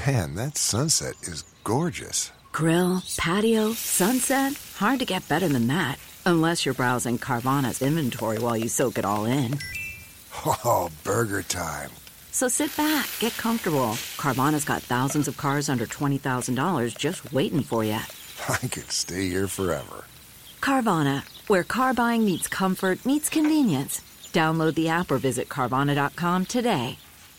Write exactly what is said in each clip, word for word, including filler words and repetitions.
Man, that sunset is gorgeous. Grill, patio, sunset. Hard to get better than that. Unless you're browsing Carvana's inventory while you soak it all in. Oh, burger time. So sit back, get comfortable. Carvana's got thousands of cars under twenty thousand dollars just waiting for you. I could stay here forever. Carvana, where car buying meets comfort, meets convenience. Download the app or visit Carvana dot com today.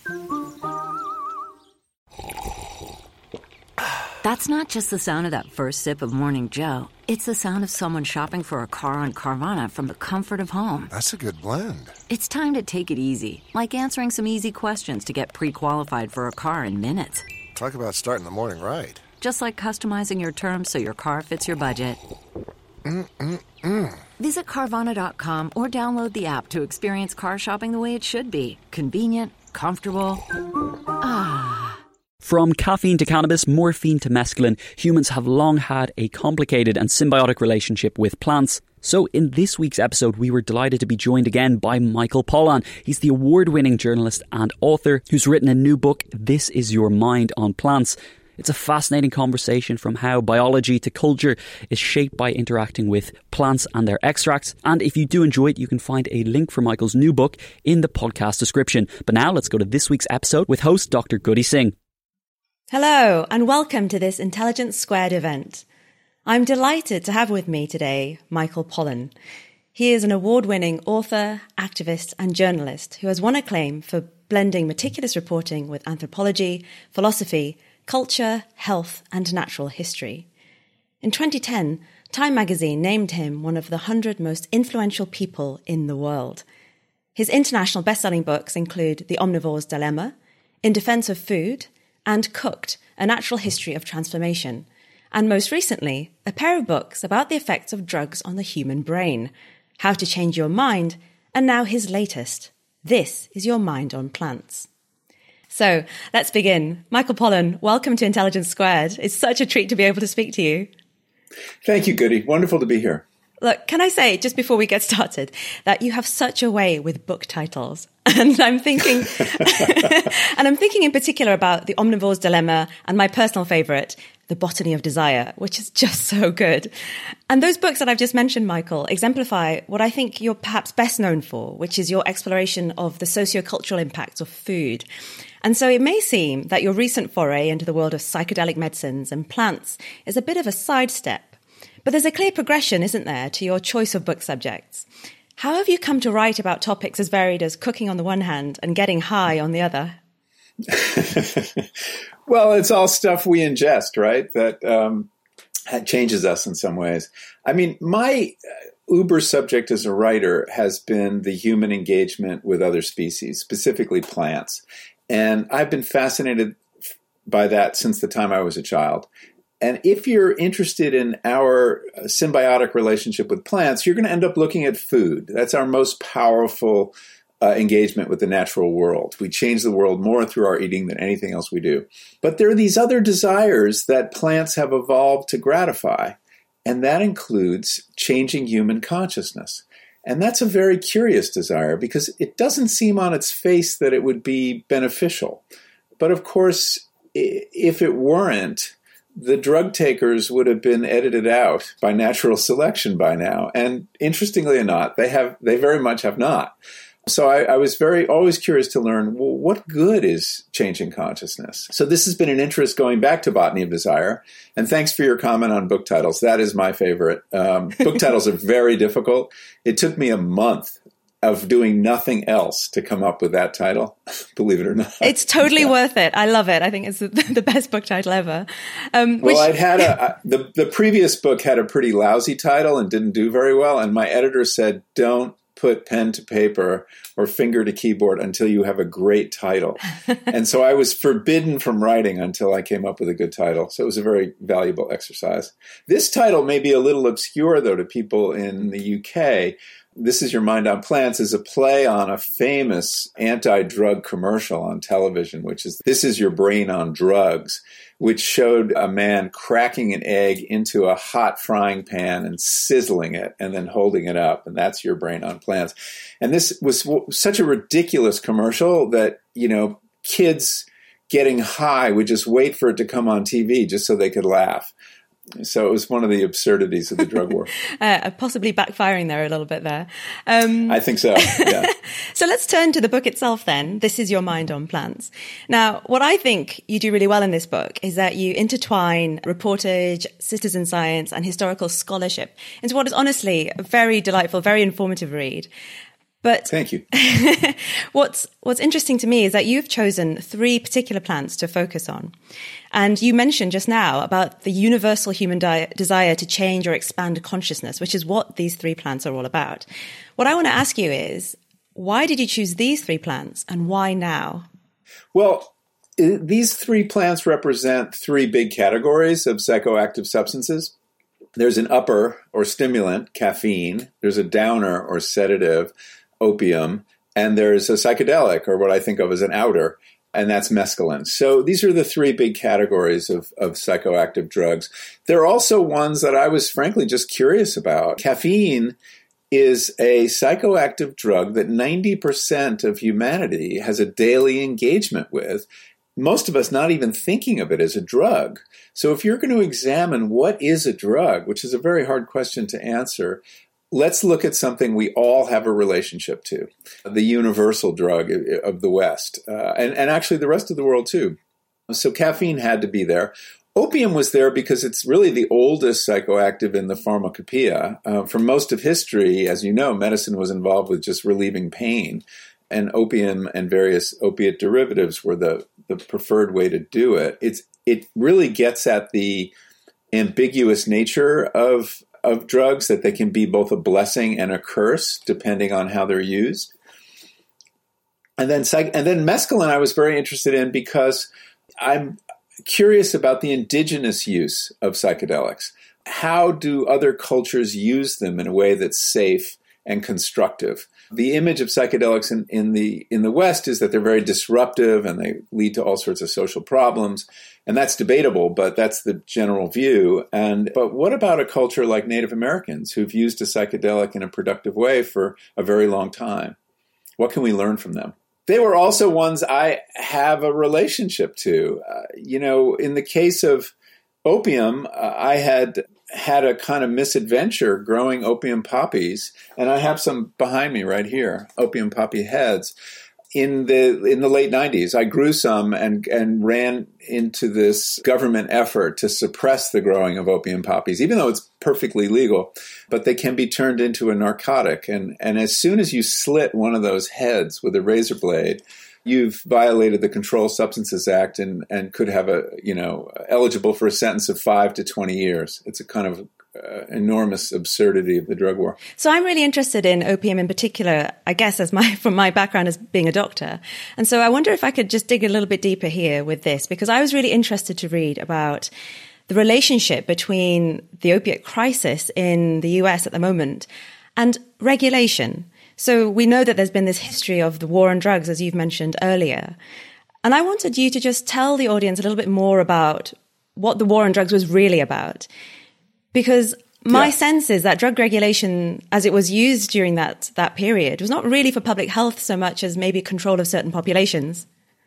That's not just the sound of that first sip of Morning Joe. It's the sound of someone shopping for a car on Carvana from the comfort of home. That's a good blend. It's time to take it easy, like answering some easy questions to get pre-qualified for a car in minutes. Talk about starting the morning right. Just like customizing your terms so your car fits your budget. Mm-mm-mm. Visit Carvana dot com or download the app to experience car shopping the way it should be. Convenient, comfortable. Ah. From caffeine to cannabis, morphine to mescaline, humans have long had a complicated and symbiotic relationship with plants. So in this week's episode, we were delighted to be joined again by Michael Pollan. He's the award-winning journalist and author who's written a new book, This Is Your Mind on Plants. It's a fascinating conversation from how biology to culture is shaped by interacting with plants and their extracts. And if you do enjoy it, you can find a link for Michael's new book in the podcast description. But now let's go to this week's episode with host Doctor Goody Singh. Hello and welcome to this Intelligence Squared event. I'm delighted to have with me today Michael Pollan. He is an award-winning author, activist and journalist who has won acclaim for blending meticulous reporting with anthropology, philosophy, culture, health and natural history. In twenty ten, Time magazine named him one of the one hundred most influential people in the world. His international best-selling books include The Omnivore's Dilemma, In Defense of Food, and Cooked, A Natural History of Transformation, and most recently, a pair of books about the effects of drugs on the human brain, How to Change Your Mind, and now his latest, This Is Your Mind on Plants. So, let's begin. Michael Pollan, welcome to Intelligence Squared. It's such a treat to be able to speak to you. Thank you, Goody. Wonderful to be here. Look, can I say, just before we get started, that you have such a way with book titles. And I'm thinking, and I'm thinking in particular about The Omnivore's Dilemma and my personal favorite, The Botany of Desire, which is just so good. And those books that I've just mentioned, Michael, exemplify what I think you're perhaps best known for, which is your exploration of the sociocultural impacts of food. And so it may seem that your recent foray into the world of psychedelic medicines and plants is a bit of a sidestep. But there's a clear progression, isn't there, to your choice of book subjects? How have you come to write about topics as varied as cooking on the one hand and getting high on the other? Well, it's all stuff we ingest, right? That um, changes us in some ways. I mean, my uber subject as a writer has been the human engagement with other species, specifically plants. And I've been fascinated by that since the time I was a child. And if you're interested in our symbiotic relationship with plants, you're going to end up looking at food. That's our most powerful uh, engagement with the natural world. We change the world more through our eating than anything else we do. But there are these other desires that plants have evolved to gratify, and that includes changing human consciousness. And that's a very curious desire because it doesn't seem on its face that it would be beneficial. But of course, if it weren't, the drug takers would have been edited out by natural selection by now. And interestingly enough, they have they very much have not. So I, I was very always curious to learn, well, what good is changing consciousness? So this has been an interest going back to Botany of Desire. And thanks for your comment on book titles. That is my favorite. Um, book titles are very difficult. It took me a month of doing nothing else to come up with that title, believe it or not. It's totally yeah. worth it. I love it. I think it's the, the best book title ever. Um, well, which... I'd had a, I, the, the previous book had a pretty lousy title and didn't do very well. And my editor said, don't put pen to paper or finger to keyboard until you have a great title. And so I was forbidden from writing until I came up with a good title. So it was a very valuable exercise. This title may be a little obscure, though, to people in the U K. This Is Your Mind on Plants is a play on a famous anti-drug commercial on television, which is This Is Your Brain on Drugs, which showed a man cracking an egg into a hot frying pan and sizzling it and then holding it up. And that's your brain on plants. And this was such a ridiculous commercial that, you know, kids getting high would just wait for it to come on T V just so they could laugh. So it was one of the absurdities of the drug war. uh, possibly backfiring there a little bit there. Um, I think so, yeah. So let's turn to the book itself then. This is Your Mind on Plants. Now, what I think you do really well in this book is that you intertwine reportage, citizen science, and historical scholarship into what is honestly a very delightful, very informative read. But thank you. what's what's interesting to me is that you've chosen three particular plants to focus on. And you mentioned just now about the universal human di- desire to change or expand consciousness, which is what these three plants are all about. What I want to ask you is, why did you choose these three plants and why now? Well, these three plants represent three big categories of psychoactive substances. There's an upper or stimulant, caffeine. There's a downer or sedative, opium, and there's a psychedelic, or what I think of as an outer, and that's mescaline. So these are the three big categories of, of psychoactive drugs. There are also ones that I was frankly just curious about. Caffeine is a psychoactive drug that ninety percent of humanity has a daily engagement with, most of us not even thinking of it as a drug. So if you're going to examine what is a drug, which is a very hard question to answer, let's look at something we all have a relationship to, the universal drug of the West, uh, and, and actually the rest of the world too. So caffeine had to be there. Opium was there because it's really the oldest psychoactive in the pharmacopoeia. Uh, for most of history, as you know, medicine was involved with just relieving pain, and opium and various opiate derivatives were the, the preferred way to do it. It's it really gets at the ambiguous nature of of drugs, that they can be both a blessing and a curse depending on how they're used. And then psych- and then mescaline I was very interested in because I'm curious about the indigenous use of psychedelics. How do other cultures use them in a way that's safe and constructive? The image of psychedelics in, in the in the West is that they're very disruptive and they lead to all sorts of social problems. And that's debatable, but that's the general view. And but what about a culture like Native Americans who've used a psychedelic in a productive way for a very long time? What can we learn from them? They were also ones I have a relationship to. Uh, you know, in the case of opium, uh, I had had a kind of misadventure growing opium poppies, and I have some behind me right here, opium poppy heads. In the in the late nineties, I grew some and and ran into this government effort to suppress the growing of opium poppies, even though it's perfectly legal. But they can be turned into a narcotic, and and as soon as you slit one of those heads with a razor blade, you've violated the Controlled Substances Act and and could have a you know eligible for a sentence of five to twenty years. It's a kind of Uh, enormous absurdity of the drug war. So I'm really interested in opium in particular, I guess, as my from my background as being a doctor. And so I wonder if I could just dig a little bit deeper here with this, because I was really interested to read about the relationship between the opiate crisis in the U S at the moment and regulation. So we know that there's been this history of the war on drugs, as you've mentioned earlier. And I wanted you to just tell the audience a little bit more about what the war on drugs was really about. Because my yeah. sense is that drug regulation, as it was used during that that period, was not really for public health so much as maybe control of certain populations.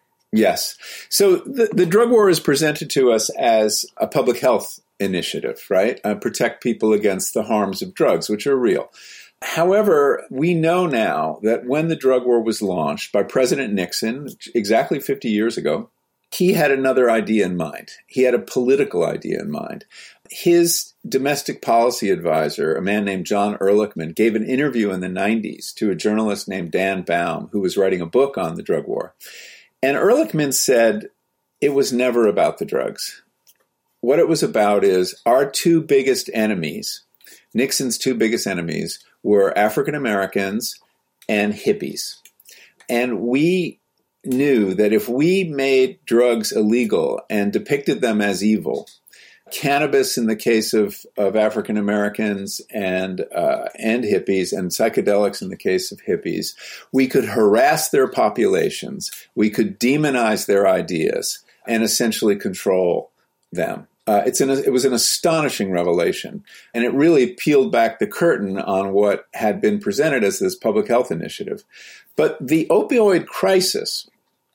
Yes. So the, the drug war is presented to us as a public health initiative, right? Uh, protect people against the harms of drugs, which are real. However, we know now that when the drug war was launched by President Nixon exactly fifty years ago, he had another idea in mind. He had a political idea in mind. His domestic policy advisor, a man named John Ehrlichman, gave an interview in the nineties to a journalist named Dan Baum, who was writing a book on the drug war. And Ehrlichman said it was never about the drugs. What it was about is our two biggest enemies, Nixon's two biggest enemies, were African Americans and hippies. And we knew that if we made drugs illegal and depicted them as evil, cannabis in the case of, of African Americans and uh, and hippies, and psychedelics in the case of hippies, we could harass their populations, we could demonize their ideas, and essentially control them. Uh, it's an, it was an astonishing revelation, and it really peeled back the curtain on what had been presented as this public health initiative. But the opioid crisis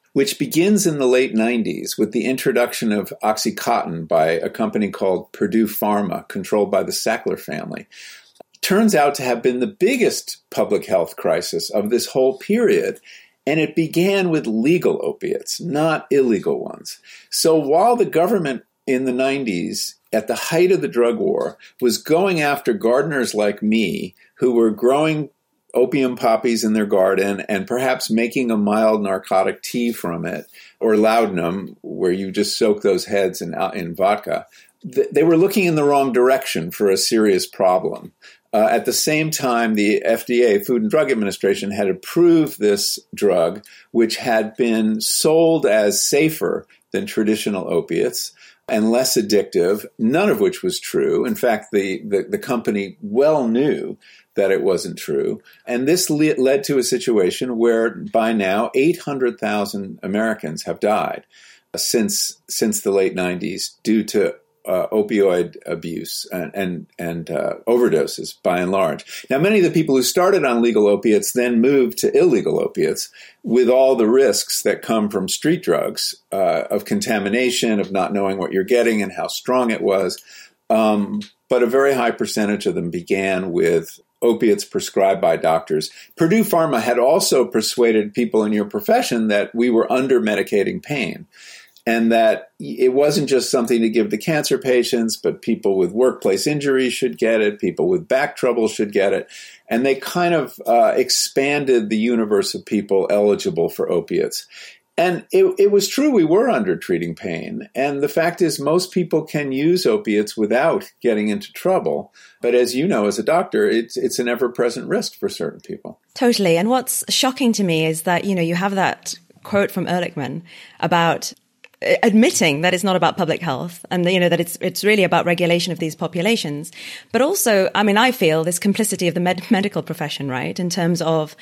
which begins in the late nineties with the introduction of OxyContin by a company called Purdue Pharma, controlled by the Sackler family, turns out to have been the biggest public health crisis of this whole period. And it began with legal opiates, not illegal ones. So while the government in the nineties, at the height of the drug war, was going after gardeners like me who were growing opium poppies in their garden and perhaps making a mild narcotic tea from it, or laudanum, where you just soak those heads in, in vodka, they were looking in the wrong direction for a serious problem. Uh, at the same time, the F D A, Food and Drug Administration, had approved this drug, which had been sold as safer than traditional opiates and less addictive, none of which was true. In fact, the, the, the company well knew that it wasn't true. And this le- led to a situation where by now eight hundred thousand Americans have died since, since the late nineties due to Uh, opioid abuse and and, and uh, overdoses, by and large. Now, many of the people who started on legal opiates then moved to illegal opiates with all the risks that come from street drugs, uh, of contamination, of not knowing what you're getting and how strong it was. Um, but a very high percentage of them began with opiates prescribed by doctors. Purdue Pharma had also persuaded people in your profession that we were under-medicating pain, and that it wasn't just something to give to cancer patients, but people with workplace injuries should get it, people with back trouble should get it. And they kind of uh, expanded the universe of people eligible for opiates. And it, it was true we were under-treating pain. And the fact is most people can use opiates without getting into trouble. But as you know, as a doctor, it's, it's an ever-present risk for certain people. Totally. And what's shocking to me is that, you know, you have that quote from Ehrlichman about admitting that it's not about public health and, you know, that it's it's really about regulation of these populations. But also, I mean, I feel this complicity of the med- medical profession, right, in terms of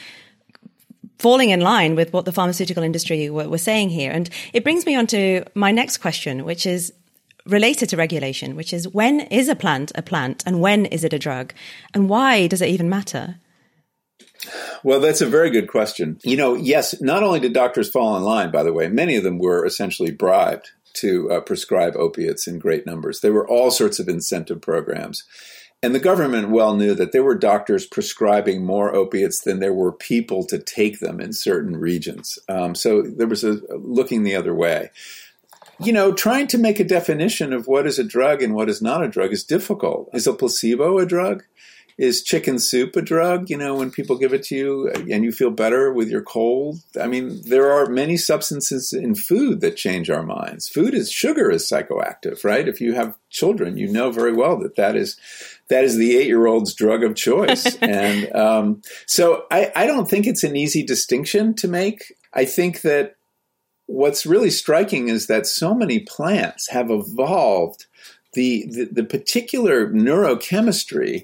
falling in line with what the pharmaceutical industry were, were saying here. And it brings me on to my next question, which is related to regulation, which is when is a plant a plant and when is it a drug? And why does it even matter? Well, that's a very good question. You know, yes, not only did doctors fall in line, by the way, many of them were essentially bribed to uh, prescribe opiates in great numbers. There were all sorts of incentive programs. And the government well knew that there were doctors prescribing more opiates than there were people to take them in certain regions. Um, so there was a looking the other way. You know, trying to make a definition of what is a drug and what is not a drug is difficult. Is a placebo a drug? Is chicken soup a drug, you know, when people give it to you and you feel better with your cold? I mean, there are many substances in food that change our minds. Food is, sugar is psychoactive, right? If you have children, you know very well that that is, that is the eight-year-old's drug of choice. and um, so I, I don't think it's an easy distinction to make. I think that what's really striking is that so many plants have evolved the, the, the particular neurochemistry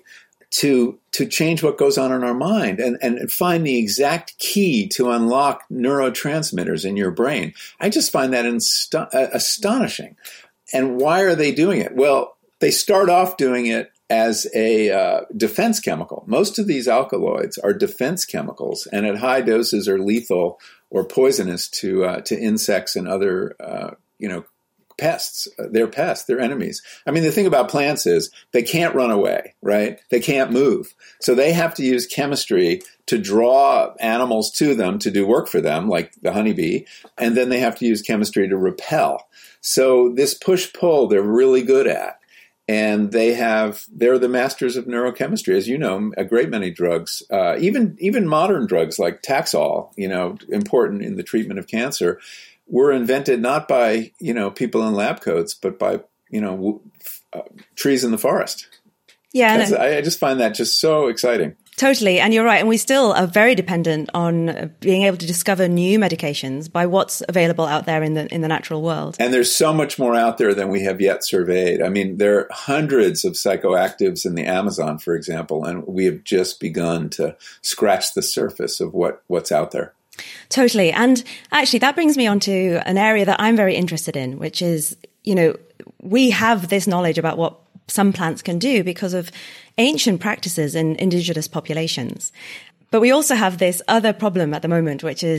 to to change what goes on in our mind and, and find the exact key to unlock neurotransmitters in your brain. I just find that inst- uh, astonishing. And why are they doing it? Well, they start off doing it as a uh, defense chemical. Most of these alkaloids are defense chemicals, and at high doses are lethal or poisonous to uh, to insects and other uh, you know pests. They're pests. They're enemies. I mean, the thing about plants is they can't run away, right? They can't move. So they have to use chemistry to draw animals to them to do work for them, like the honeybee. And then they have to use chemistry to repel. So this push-pull they're really good at. And they have, they're the masters of neurochemistry. As you know, a great many drugs, uh, even, even modern drugs like Taxol, you know, important in the treatment of cancer, were invented not by, you know, people in lab coats, but by, you know, w- uh, trees in the forest. Yeah. No. I, I just find that just so exciting. Totally. And you're right. And we still are very dependent on being able to discover new medications by what's available out there in the in the natural world. And there's so much more out there than we have yet surveyed. I mean, there are hundreds of psychoactives in the Amazon, for example, and we have just begun to scratch the surface of what, what's out there. Totally. And actually, that brings me on to an area that I'm very interested in, which is, you know, we have this knowledge about what some plants can do because of ancient practices in indigenous populations. But we also have this other problem at the moment, which is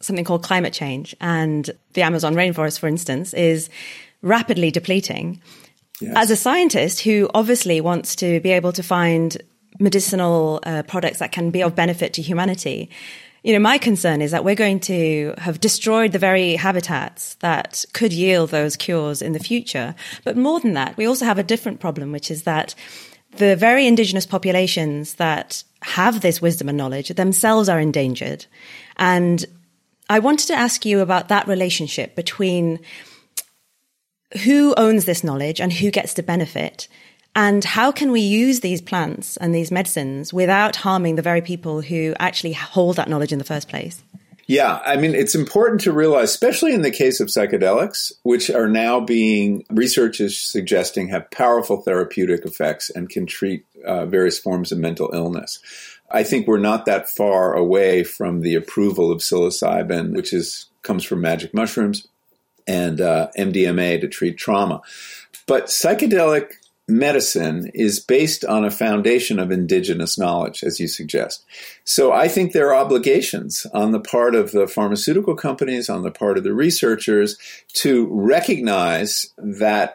something called climate change. And the Amazon rainforest, for instance, is rapidly depleting. Yes. As a scientist who obviously wants to be able to find medicinal uh, products that can be of benefit to humanity, you know, my concern is that we're going to have destroyed the very habitats that could yield those cures in the future. But more than that, we also have a different problem, which is that the very indigenous populations that have this wisdom and knowledge themselves are endangered. And I wanted to ask you about that relationship between who owns this knowledge and who gets to benefit, and how can we use these plants and these medicines without harming the very people who actually hold that knowledge in the first place? Yeah, I mean, it's important to realize, especially in the case of psychedelics, which are now being, research is suggesting have powerful therapeutic effects and can treat uh, various forms of mental illness. I think we're not that far away from the approval of psilocybin, which is comes from magic mushrooms, and uh, M D M A to treat trauma. But psychedelic medicine is based on a foundation of indigenous knowledge, as you suggest. So I think there are obligations on the part of the pharmaceutical companies, on the part of the researchers, to recognize that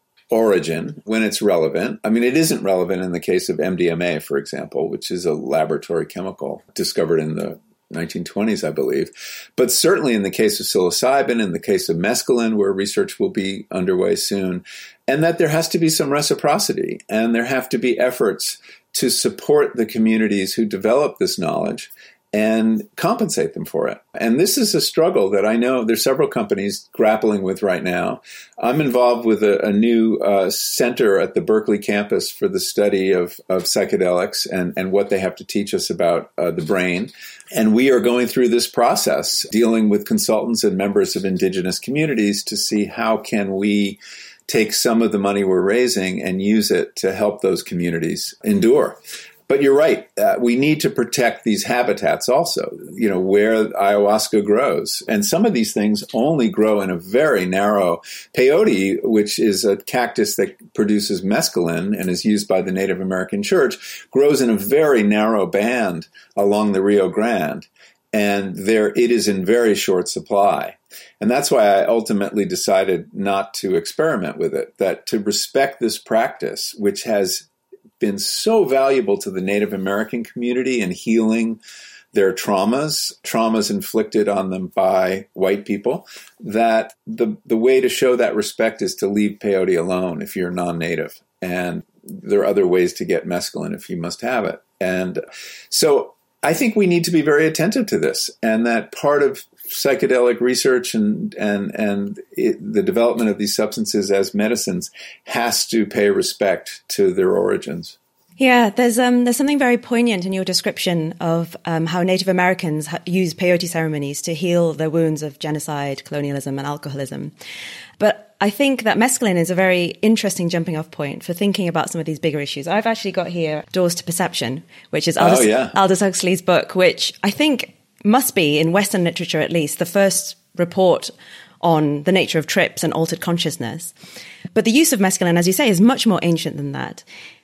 origin when it's relevant. I mean, it isn't relevant in the case of M D M A, for example, which is a laboratory chemical discovered in the nineteen twenties, I believe. But certainly in the case of psilocybin, in the case of mescaline, where research will be underway soon, and that there has to be some reciprocity, and there have to be efforts to support the communities who develop this knowledge and compensate them for it. And this is a struggle that I know there's several companies grappling with right now. I'm involved with a, a new uh, center at the Berkeley campus for the study of, of psychedelics and, and what they have to teach us about uh, the brain. And we are going through this process, dealing with consultants and members of indigenous communities to see how can we take some of the money we're raising and use it to help those communities endure. But you're right. Uh, we need to protect these habitats also, you know, where ayahuasca grows. And some of these things only grow in a very narrow peyote, which is a cactus that produces mescaline and is used by the Native American Church, grows in a very narrow band along the Rio Grande. And there it is in very short supply. And that's why I ultimately decided not to experiment with it, that to respect this practice, which has been so valuable to the Native American community in healing their traumas, traumas inflicted on them by white people, that the the way to show that respect is to leave peyote alone if you're non-native. And there are other ways to get mescaline if you must have it. And so I think we need to be very attentive to this, and that part of psychedelic research and and and it, the development of these substances as medicines has to pay respect to their origins. Yeah, there's um there's something very poignant in your description of um, how Native Americans ha- use peyote ceremonies to heal their wounds of genocide, colonialism, and alcoholism. But I think that mescaline is a very interesting jumping off point for thinking about some of these bigger issues. I've actually got here Doors to Perception, which is Aldous, oh, yeah. Aldous Huxley's book, which I think must be, in Western literature at least, the first report on the nature of trips and altered consciousness. But the use of mescaline, as you say, is much more ancient than that.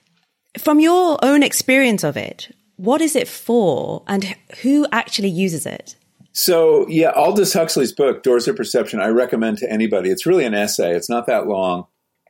From your own experience of it, what is it for and who actually uses it? So, yeah, Aldous Huxley's book, Doors of Perception, I recommend to anybody. It's really an essay. It's not that long.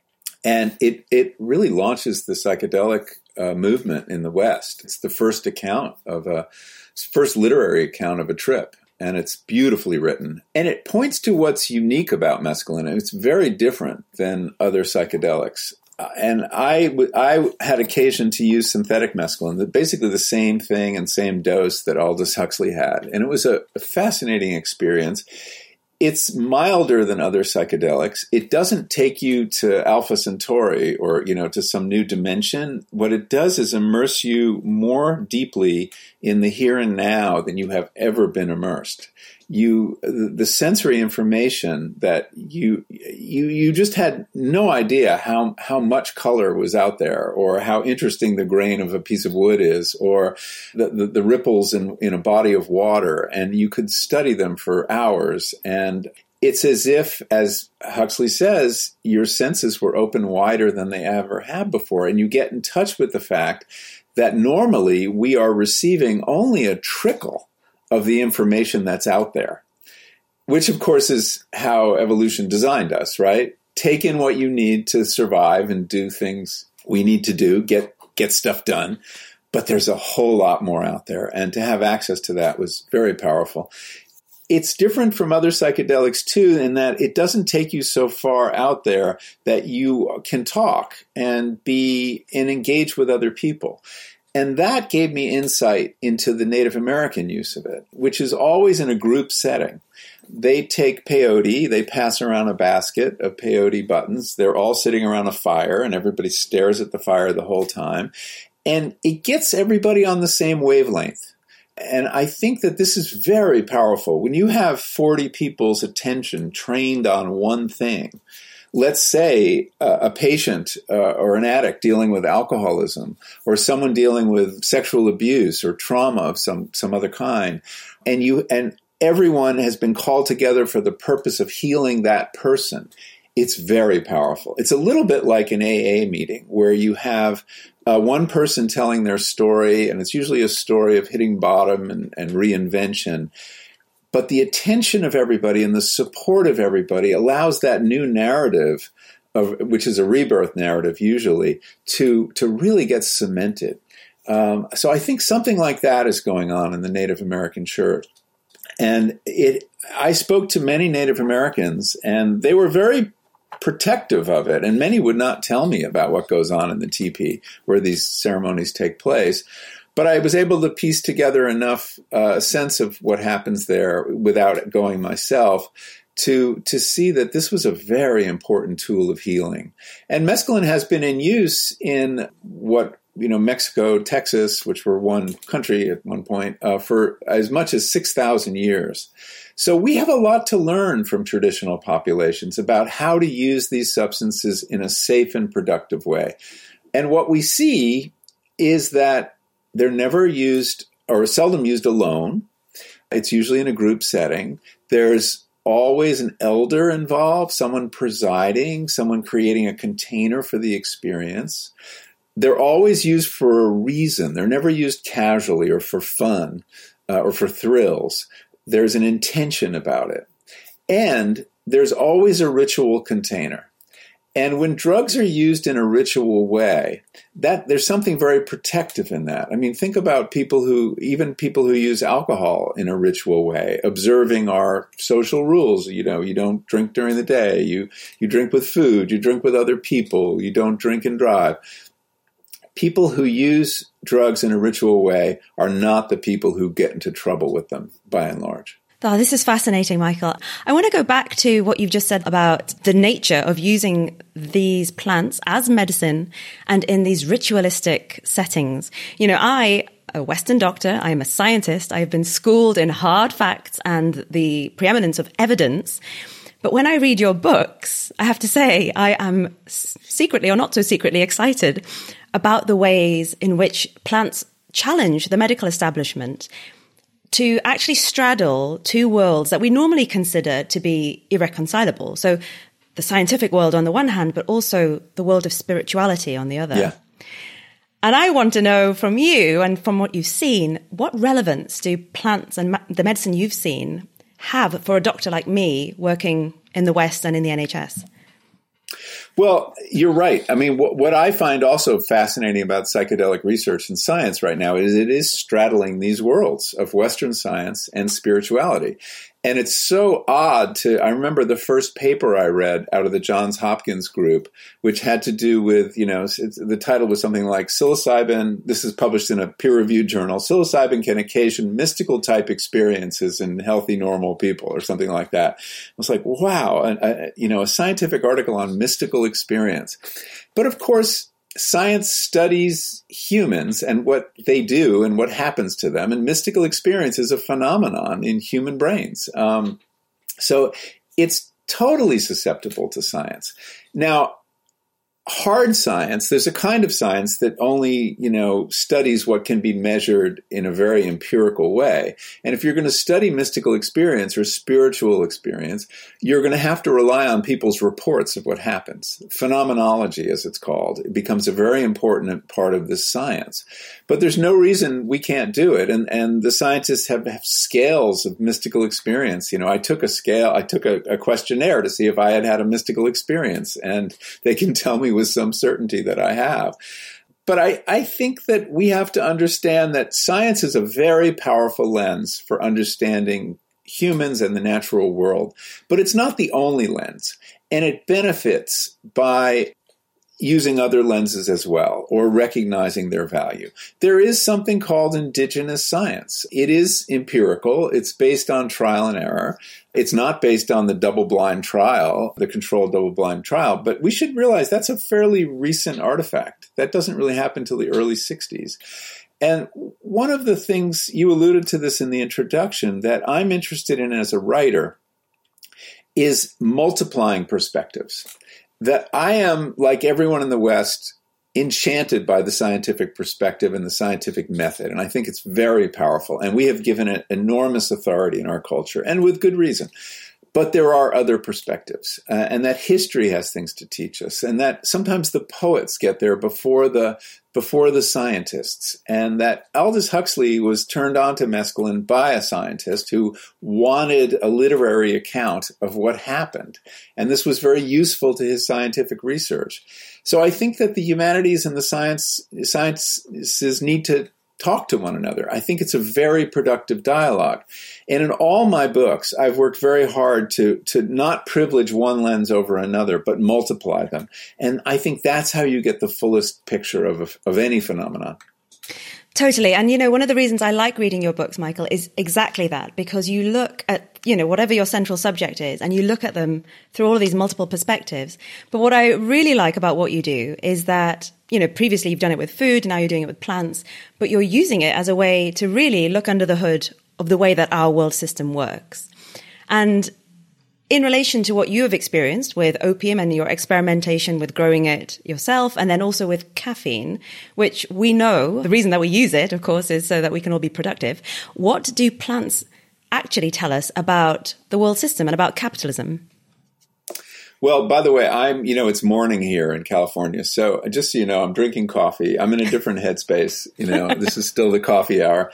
And it, it really launches the psychedelic uh, movement in the West. It's the first account of a first literary account of a trip, and it's beautifully written. And it points to what's unique about mescaline. It's very different than other psychedelics. Uh, and I, w- I had occasion to use synthetic mescaline, basically the same thing and same dose that Aldous Huxley had. And it was a, a fascinating experience. It's milder than other psychedelics. It doesn't take you to Alpha Centauri or, you know, to some new dimension. What it does is immerse you more deeply in the here and now than you have ever been immersed. You, the sensory information that you, you, you just had no idea how, how much color was out there, or how interesting the grain of a piece of wood is, or the, the, the ripples in, in a body of water. And you could study them for hours. And it's as if, as Huxley says, your senses were open wider than they ever have before. And you get in touch with the fact that normally we are receiving only a trickle of the information that's out there. which of course is how evolution designed us, right? Take in what you need to survive and do things we need to do, get get stuff done. But there's a whole lot more out there. And to have access to that was very powerful. It's different from other psychedelics, too, in that it doesn't take you so far out there that you can talk and be and engage with other people. And that gave me insight into the Native American use of it, which is always in a group setting. They take peyote, they pass around a basket of peyote buttons. They're all sitting around a fire, and everybody stares at the fire the whole time. And it gets everybody on the same wavelength. And I think that this is very powerful. When you have forty people's attention trained on one thing, let's say uh, a patient uh, or an addict dealing with alcoholism, or someone dealing with sexual abuse or trauma of some, some other kind, and you and everyone has been called together for the purpose of healing that person, it's very powerful. It's a little bit like an A A meeting where you have Uh, one person telling their story, and it's usually a story of hitting bottom and, and reinvention. But the attention of everybody and the support of everybody allows that new narrative, of, which is a rebirth narrative usually, to, to really get cemented. Um, so I think something like that is going on in the Native American church. And it, I spoke to many Native Americans, and they were very protective of it, and many would not tell me about what goes on in the teepee where these ceremonies take place. But I was able to piece together enough uh, sense of what happens there without going myself to to see that this was a very important tool of healing. And mescaline has been in use in what, you know, Mexico, Texas, which were one country at one point, uh, for as much as six thousand years. So we have a lot to learn from traditional populations about how to use these substances in a safe and productive way. And what we see is that they're never used or seldom used alone. It's usually in a group setting. There's always an elder involved, someone presiding, someone creating a container for the experience. They're always used for a reason. They're never used casually or for fun uh, or for thrills. There's an intention about it. And there's always a ritual container. And when drugs are used in a ritual way, that there's something very protective in that. I mean, think about people who, even people who use alcohol in a ritual way, observing our social rules. You know, you don't drink during the day. You, you drink with food. You drink with other people. You don't drink and drive. People who use drugs in a ritual way are not the people who get into trouble with them, by and large. Oh, this is fascinating, Michael. I want to go back to what you've just said about the nature of using these plants as medicine and in these ritualistic settings. You know, I, a Western doctor, I am a scientist. I have been schooled in hard facts and the preeminence of evidence. But when I read your books, I have to say I am secretly or not so secretly excited about the ways in which plants challenge the medical establishment to actually straddle two worlds that we normally consider to be irreconcilable. So the scientific world on the one hand, but also the world of spirituality on the other. Yeah. And I want to know from you and from what you've seen, what relevance do plants and ma- the medicine you've seen have for a doctor like me working in the West and in the N H S? Well, you're right. I mean, what, what I find also fascinating about psychedelic research and science right now is it is straddling these worlds of Western science and spirituality. And it's so odd to, I remember the first paper I read out of the Johns Hopkins group, which had to do with, you know, it's, the title was something like psilocybin, this is published in a peer-reviewed journal, psilocybin can occasion mystical type experiences in healthy, normal people, or something like that. I was like, wow, a, a, you know, a scientific article on mystical experience. But of course, science studies humans and what they do and what happens to them. And mystical experience is a phenomenon in human brains. Um, so it's totally susceptible to science. Now, hard science, there's a kind of science that only, you know, studies what can be measured in a very empirical way. And if you're going to study mystical experience or spiritual experience, you're going to have to rely on people's reports of what happens. Phenomenology, as it's called, it becomes a very important part of this science. But there's no reason we can't do it. And and the scientists have, have scales of mystical experience. You know, I took a scale, I took a, a questionnaire to see if I had had a mystical experience, and they can tell me with some certainty that I have. But I, I think that we have to understand that science is a very powerful lens for understanding humans and the natural world. But it's not the only lens. And it benefits by using other lenses as well, or recognizing their value. There is something called indigenous science. It is empirical. It's based on trial and error. It's not based on the double-blind trial, the controlled double-blind trial, but we should realize that's a fairly recent artifact. That doesn't really happen until the early sixties. And one of the things, you alluded to this in the introduction, that I'm interested in as a writer is multiplying perspectives. That I am, like everyone in the West, enchanted by the scientific perspective and the scientific method. And I think it's very powerful. And we have given it enormous authority in our culture, and with good reason. But there are other perspectives, uh, and that history has things to teach us, and that sometimes the poets get there before the before the scientists, and that Aldous Huxley was turned on to mescaline by a scientist who wanted a literary account of what happened, and this was very useful to his scientific research. So I think that the humanities and the science sciences need to talk to one another. I think it's a very productive dialogue. And in all my books, I've worked very hard to, to not privilege one lens over another, but multiply them. And I think that's how you get the fullest picture of, of any phenomenon. Totally. And, you know, one of the reasons I like reading your books, Michael, is exactly that, because you look at, you know, whatever your central subject is, and you look at them through all of these multiple perspectives. But what I really like about what you do is that, you know, previously you've done it with food, now you're doing it with plants, but you're using it as a way to really look under the hood of the way that our world system works. And in relation to what you have experienced with opium and your experimentation with growing it yourself, and then also with caffeine, which we know, the reason that we use it, of course, is so that we can all be productive. What do plants actually tell us about the world system and about capitalism? Well, by the way, I'm, you know, it's morning here in California. So just so you know, I'm drinking coffee. I'm in a different headspace. You know, this is still the coffee hour.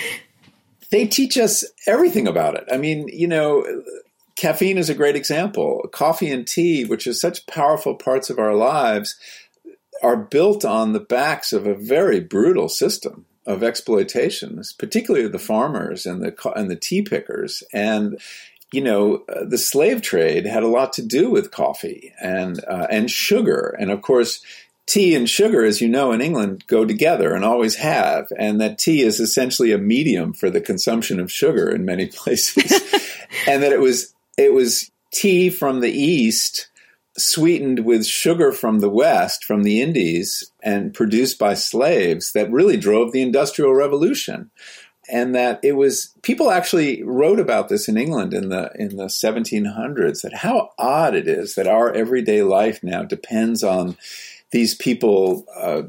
They teach us everything about it. I mean, you know, caffeine is a great example. Coffee and tea, which are such powerful parts of our lives, are built on the backs of a very brutal system of exploitation, particularly the farmers and the and the tea pickers. And, you know, uh, the slave trade had a lot to do with coffee and uh, and sugar. And, of course, tea and sugar, as you know, in England, go together and always have. And that tea is essentially a medium for the consumption of sugar in many places. And that it was it was tea from the East sweetened with sugar from the West, from the Indies, and produced by slaves that really drove the Industrial Revolution. And that it was, people actually wrote about this in England in the in the seventeen hundreds, that how odd it is that our everyday life now depends on these people uh,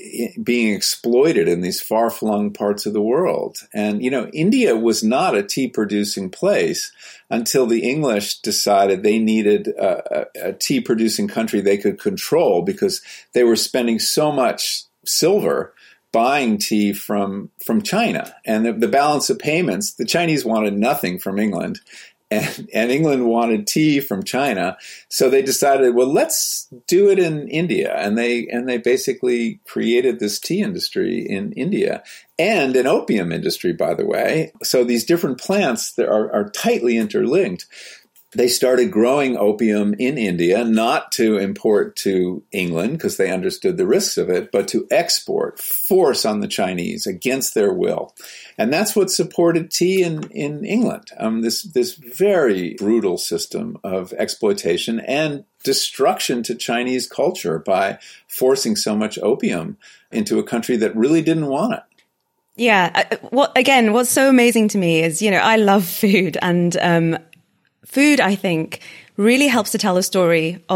being exploited in these far-flung parts of the world. And, you know, India was not a tea-producing place until the English decided they needed a, a, a tea-producing country they could control, because they were spending so much silver buying tea from from China. And the, the balance of payments, the Chinese wanted nothing from England, and, and England wanted tea from China. So they decided, well, let's do it in India. And they and they basically created this tea industry in India, and an opium industry, by the way. So these different plants that are, are tightly interlinked. They started growing opium in India, not to import to England because they understood the risks of it, but to export, force on the Chinese against their will. And that's what supported tea in, in England, um, this, this very brutal system of exploitation and destruction to Chinese culture by forcing so much opium into a country that really didn't want it. Yeah. Uh, what, again, what's so amazing to me is, you know, I love food, and um, food, I think, really helps to tell a story of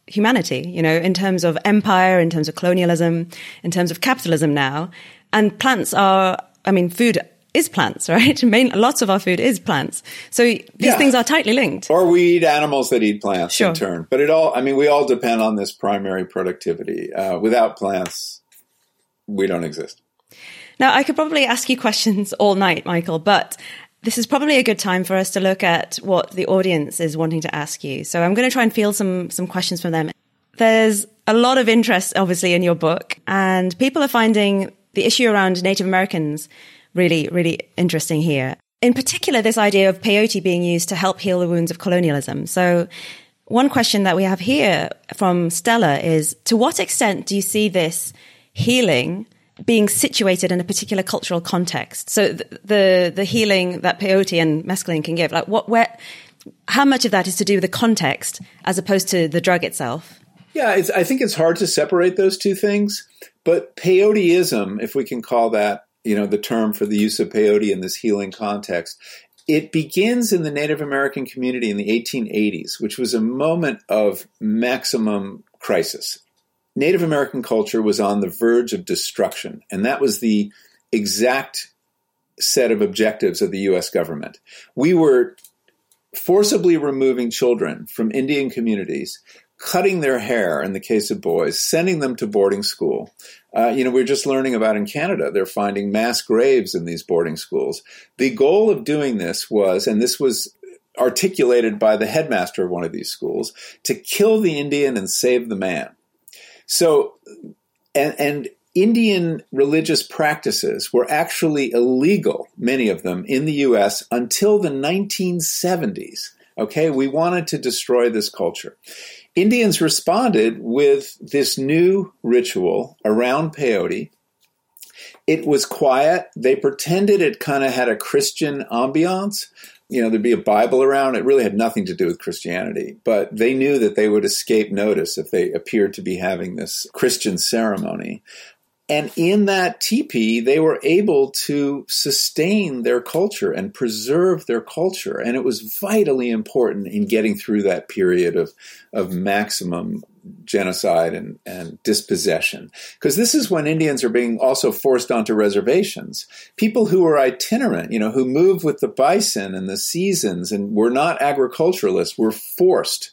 humanity, you know, in terms of empire, in terms of colonialism, in terms of capitalism now. And plants are, I mean, food is plants, right? Main, lots of our food is plants. So these yeah. things are tightly linked. Or we eat animals that eat plants sure. in turn. But it all, I mean, we all depend on this primary productivity. Uh, without plants, we don't exist. Now, I could probably ask you questions all night, Michael, but this is probably a good time for us to look at what the audience is wanting to ask you. So I'm going to try and field some, some questions from them. There's a lot of interest, obviously, in your book, and people are finding the issue around Native Americans really, really interesting here. In particular, this idea of peyote being used to help heal the wounds of colonialism. So one question that we have here from Stella is, to what extent do you see this healing being situated in a particular cultural context? So the the, the healing that peyote and mescaline can give, like what, where, how much of that is to do with the context as opposed to the drug itself? Yeah, it's, I think it's hard to separate those two things. But peyoteism, if we can call that, you know, the term for the use of peyote in this healing context, it begins in the Native American community in the eighteen eighties, which was a moment of maximum crisis. Native American culture was on the verge of destruction, and that was the exact set of objectives of the U S government. We were forcibly removing children from Indian communities, cutting their hair in the case of boys, sending them to boarding school. Uh, you know, we're just learning about in Canada, they're finding mass graves in these boarding schools. The goal of doing this was, and this was articulated by the headmaster of one of these schools, to kill the Indian and save the man. So, and, and Indian religious practices were actually illegal, many of them, in the U S until the nineteen seventies. Okay, we wanted to destroy this culture. Indians responded with this new ritual around peyote. It was quiet. They pretended it kind of had a Christian ambiance. You know, there'd be a Bible around. It really had nothing to do with Christianity, but they knew that they would escape notice if they appeared to be having this Christian ceremony. And in that teepee, they were able to sustain their culture and preserve their culture. And it was vitally important in getting through that period of, of maximum genocide and, and dispossession. Because this is when Indians are being also forced onto reservations. People who were itinerant, you know, who moved with the bison and the seasons and were not agriculturalists, were forced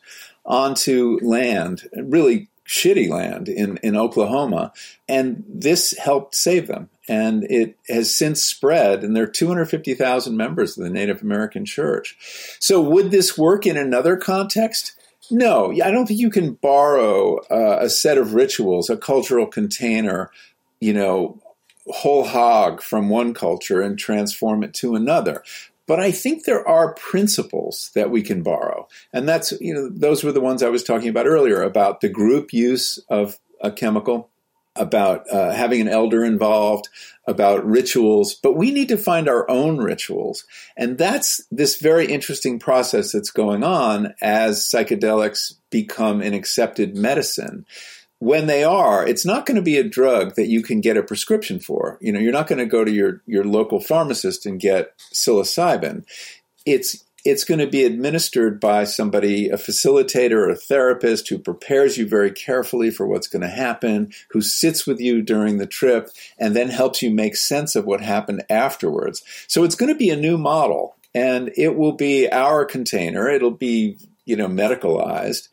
onto land, really shitty land in, in Oklahoma, and this helped save them. And it has since spread, and there are two hundred fifty thousand members of the Native American Church. So would this work in another context? No, I don't think you can borrow uh, a set of rituals, a cultural container, you know, whole hog from one culture and transform it to another. But I think there are principles that we can borrow. And that's, you know, those were the ones I was talking about earlier, about the group use of a chemical, about uh, having an elder involved, about rituals. But we need to find our own rituals. And that's this very interesting process that's going on as psychedelics become an accepted medicine. When they are, it's not going to be a drug that you can get a prescription for. You know, you're not going to go to your, your local pharmacist and get psilocybin. It's it's going to be administered by somebody, a facilitator or a therapist who prepares you very carefully for what's going to happen, who sits with you during the trip, and then helps you make sense of what happened afterwards. So it's going to be a new model, and it will be our container. It'll be, you know, medicalized,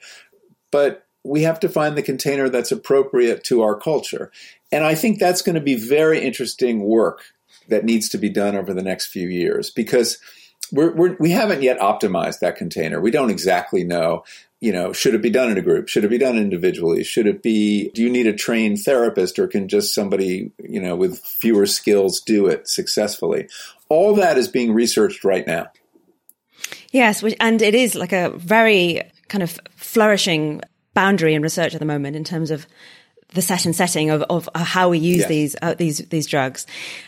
but we have to find the container that's appropriate to our culture. And I think that's going to be very interesting work that needs to be done over the next few years, because we're, we're, we haven't yet optimized that container. We don't exactly know, you know, should it be done in a group? Should it be done individually? Should it be, do you need a trained therapist, or can just somebody, you know, with fewer skills do it successfully? All that is being researched right now. Yes, and it is like a very kind of flourishing boundary in research at the moment in terms of the set and setting of, of how we use yes. these uh, these these drugs.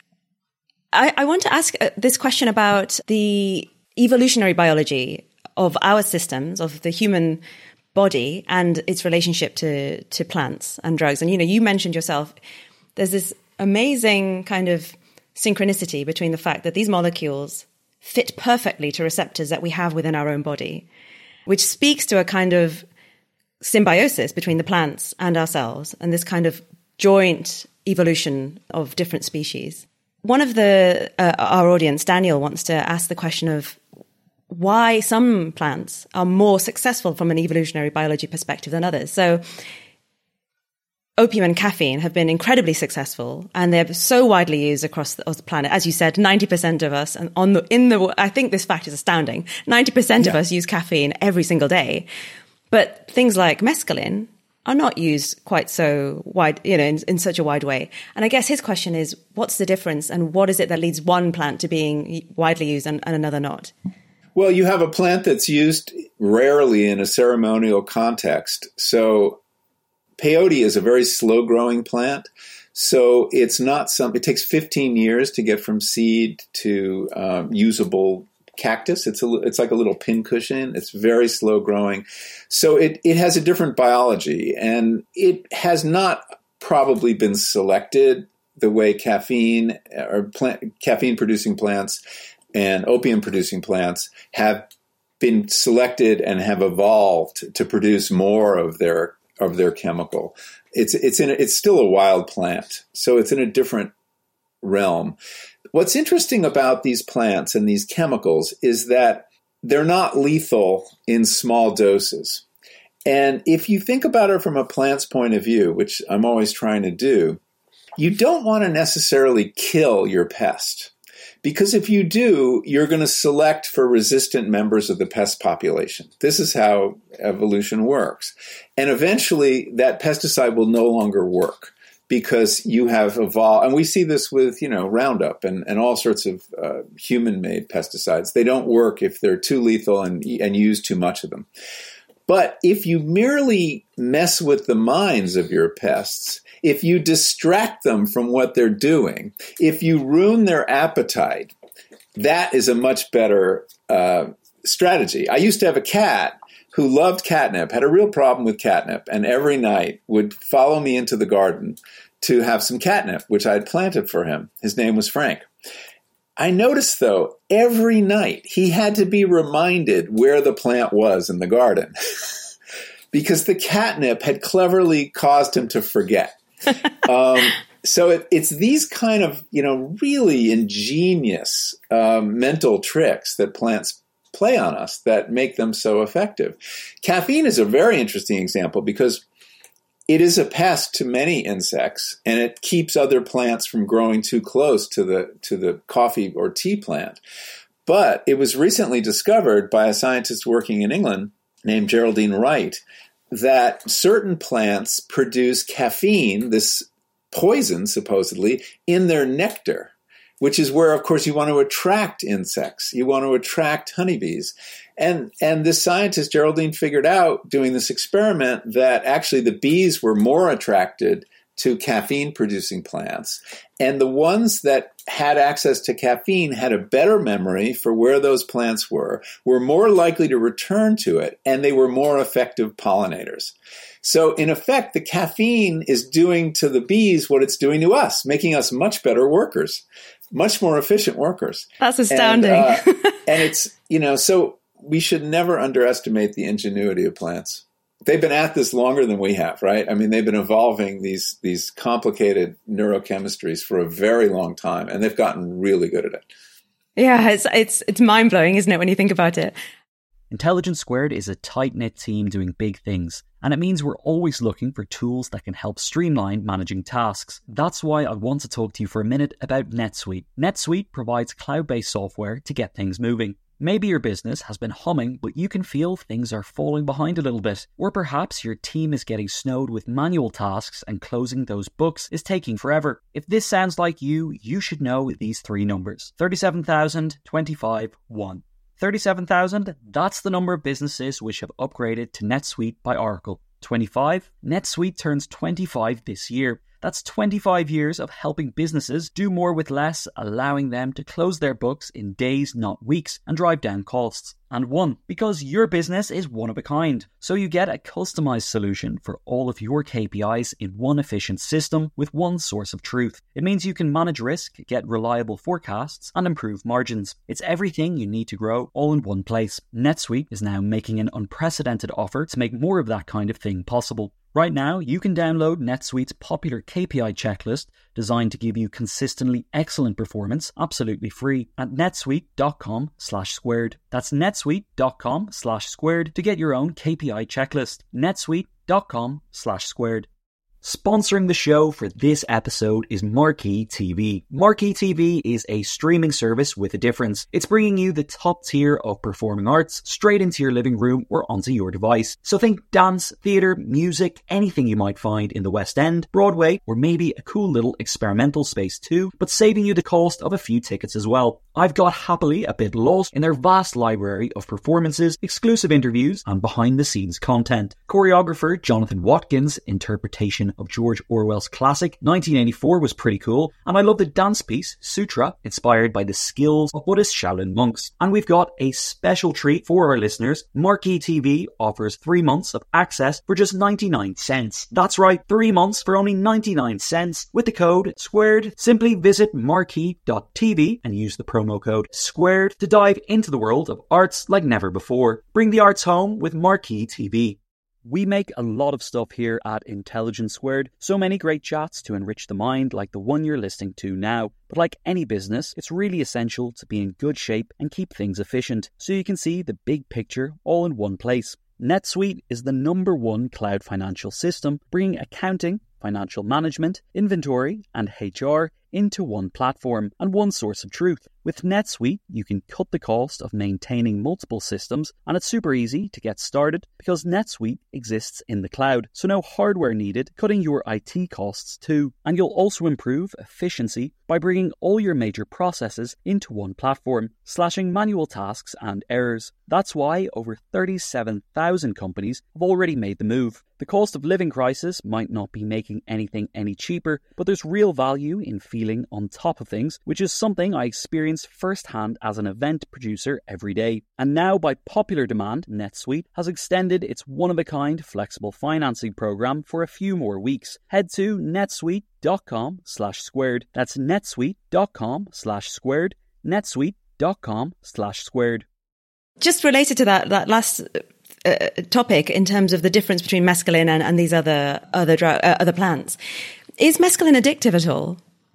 I, I want to ask uh, this question about the evolutionary biology of our systems, of the human body, and its relationship to to plants and drugs. And you know, you mentioned yourself, there's this amazing kind of synchronicity between the fact that these molecules fit perfectly to receptors that we have within our own body, which speaks to a kind of symbiosis between the plants and ourselves, and this kind of joint evolution of different species. One of the uh, our audience, Daniel, wants to ask the question of why some plants are more successful from an evolutionary biology perspective than others. So opium and caffeine have been incredibly successful, and they're so widely used across the, the planet. As you said, ninety percent of us, and on the in the I think this fact is astounding. ninety percent yeah. of us use caffeine every single day, but things like mescaline are not used quite so wide, you know, in, in such a wide way. And I guess his question is, what's the difference, and what is it that leads one plant to being widely used and, and another not? Well, you have a plant that's used rarely in a ceremonial context. So peyote is a very slow-growing plant. So it's not some. It takes fifteen years to get from seed to um, usable cactus. It's a, it's like a little pincushion. It's very slow-growing. So it, it has a different biology, and it has not probably been selected the way caffeine or plant, caffeine-producing plants and opium-producing plants have been selected and have evolved to produce more of their of their chemical. It's it's in a, it's still a wild plant, so it's in a different realm. What's interesting about these plants and these chemicals is that they're not lethal in small doses. And if you think about it from a plant's point of view, which I'm always trying to do, you don't want to necessarily kill your pest. Because if you do, you're going to select for resistant members of the pest population. This is how evolution works. And eventually that pesticide will no longer work because you have evolved. And we see this with, you know, Roundup and, and all sorts of uh, human-made pesticides. They don't work if they're too lethal and, and use too much of them. But if you merely mess with the minds of your pests, if you distract them from what they're doing, if you ruin their appetite, that is a much better uh, strategy. I used to have a cat who loved catnip, had a real problem with catnip, and every night would follow me into the garden to have some catnip, which I had planted for him. His name was Frank. I noticed, though, every night he had to be reminded where the plant was in the garden because the catnip had cleverly caused him to forget. um, so it, it's these kind of, you know, really ingenious um, mental tricks that plants play on us that make them so effective. Caffeine is a very interesting example because it is a pest to many insects, and it keeps other plants from growing too close to the to the coffee or tea plant. But it was recently discovered by a scientist working in England named Geraldine Wright that certain plants produce caffeine, this poison supposedly, in their nectar, which is where, of course, you want to attract insects. You want to attract honeybees. And and this scientist, Geraldine, figured out doing this experiment that actually the bees were more attracted to caffeine-producing plants. And the ones that had access to caffeine had a better memory for where those plants were, were more likely to return to it, and they were more effective pollinators. So in effect, the caffeine is doing to the bees what it's doing to us, making us much better workers, much more efficient workers. That's astounding. And, uh, and it's, you know, so we should never underestimate the ingenuity of plants. They've been at this longer than we have, right? I mean, they've been evolving these these complicated neurochemistries for a very long time, and they've gotten really good at it. Yeah, it's it's it's mind-blowing, isn't it, when you think about it? Intelligence Squared is a tight-knit team doing big things, and it means we're always looking for tools that can help streamline managing tasks. That's why I want to talk to you for a minute about NetSuite. NetSuite provides cloud-based software to get things moving. Maybe your business has been humming, but you can feel things are falling behind a little bit. Or perhaps your team is getting snowed with manual tasks and closing those books is taking forever. If this sounds like you, you should know these three numbers. thirty-seven thousand, twenty-five, one. thirty-seven thousand, that's the number of businesses which have upgraded to NetSuite by Oracle. twenty-five, NetSuite turns twenty-five this year. That's twenty-five years of helping businesses do more with less, allowing them to close their books in days, not weeks, and drive down costs. And one, because your business is one of a kind. So you get a customized solution for all of your K P Is in one efficient system with one source of truth. It means you can manage risk, get reliable forecasts, and improve margins. It's everything you need to grow all in one place. NetSuite is now making an unprecedented offer to make more of that kind of thing possible. Right now, you can download NetSuite's popular K P I checklist designed to give you consistently excellent performance absolutely free at netsuite.com slash squared. That's netsuite.com slash squared to get your own K P I checklist. netsuite.com slash squared. Sponsoring the show for this episode is Marquee T V. Marquee T V is a streaming service with a difference. It's bringing you the top tier of performing arts straight into your living room or onto your device. So think dance, theatre, music, anything you might find in the West End, Broadway, or maybe a cool little experimental space too, but saving you the cost of a few tickets as well. I've got happily a bit lost in their vast library of performances, exclusive interviews, and behind-the-scenes content. Choreographer Jonathan Watkins' interpretation of George Orwell's classic nineteen eighty-four was pretty cool, and I love the dance piece Sutra, inspired by the skills of Buddhist Shaolin monks. And we've got a special treat for our listeners. Marquee T V offers three months of access for just ninety-nine cents. That's right, three months for only ninety-nine cents with the code SQUARED. Simply visit marquee dot t v and use the promo code SQUARED to dive into the world of arts like never before. Bring the arts home with Marquee T V. We make a lot of stuff here at Intelligence Squared, so many great chats to enrich the mind like the one you're listening to now. But like any business, it's really essential to be in good shape and keep things efficient, so you can see the big picture all in one place. NetSuite is the number one cloud financial system, bringing accounting, financial management, inventory, and H R into one platform and one source of truth. With NetSuite, you can cut the cost of maintaining multiple systems, and it's super easy to get started because NetSuite exists in the cloud, so no hardware needed, cutting your I T costs too. And you'll also improve efficiency by bringing all your major processes into one platform, slashing manual tasks and errors. That's why over thirty-seven thousand companies have already made the move. The cost of living crisis might not be making anything any cheaper, but there's real value in feeling on top of things, which is something I experience firsthand as an event producer every day. And now, by popular demand, NetSuite has extended its one-of-a-kind flexible financing program for a few more weeks. Head to netsuite.com slash squared. That's netsuite.com slash squared. netsuite.com slash squared. Just related to that, that last uh, topic in terms of the difference between mescaline and, and these other other dr- uh, other plants, is mescaline addictive at all?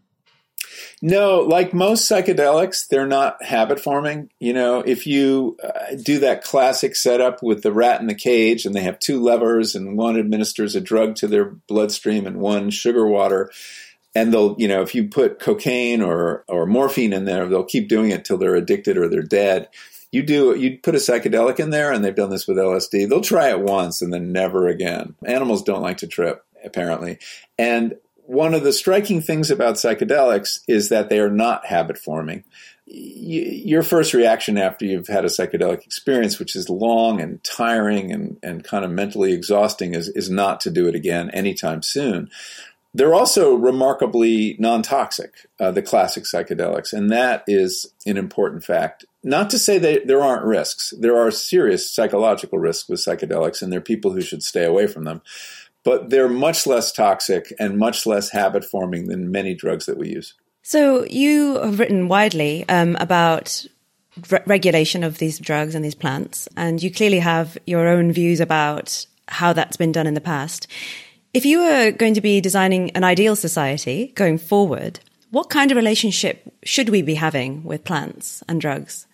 No, like most psychedelics, they're not habit forming. You know, if you uh, do that classic setup with the rat in the cage and they have two levers and one administers a drug to their bloodstream and one sugar water, and they'll, you know, if you put cocaine or, or morphine in there, they'll keep doing it till they're addicted or they're dead. You do, you put a psychedelic in there, and they've done this with L S D. They'll try it once and then never again. Animals don't like to trip, apparently. And one of the striking things about psychedelics is that they are not habit forming. Your first reaction after you've had a psychedelic experience, which is long and tiring and, and kind of mentally exhausting, is, is not to do it again anytime soon. They're also remarkably non-toxic, uh, the classic psychedelics, and that is an important fact. Not to say that there aren't risks. There are serious psychological risks with psychedelics, and there are people who should stay away from them. But they're much less toxic and much less habit-forming than many drugs that we use. So you have written widely um, about re- regulation of these drugs and these plants, and you clearly have your own views about how that's been done in the past. If you were going to be designing an ideal society going forward, what kind of relationship should we be having with plants and drugs?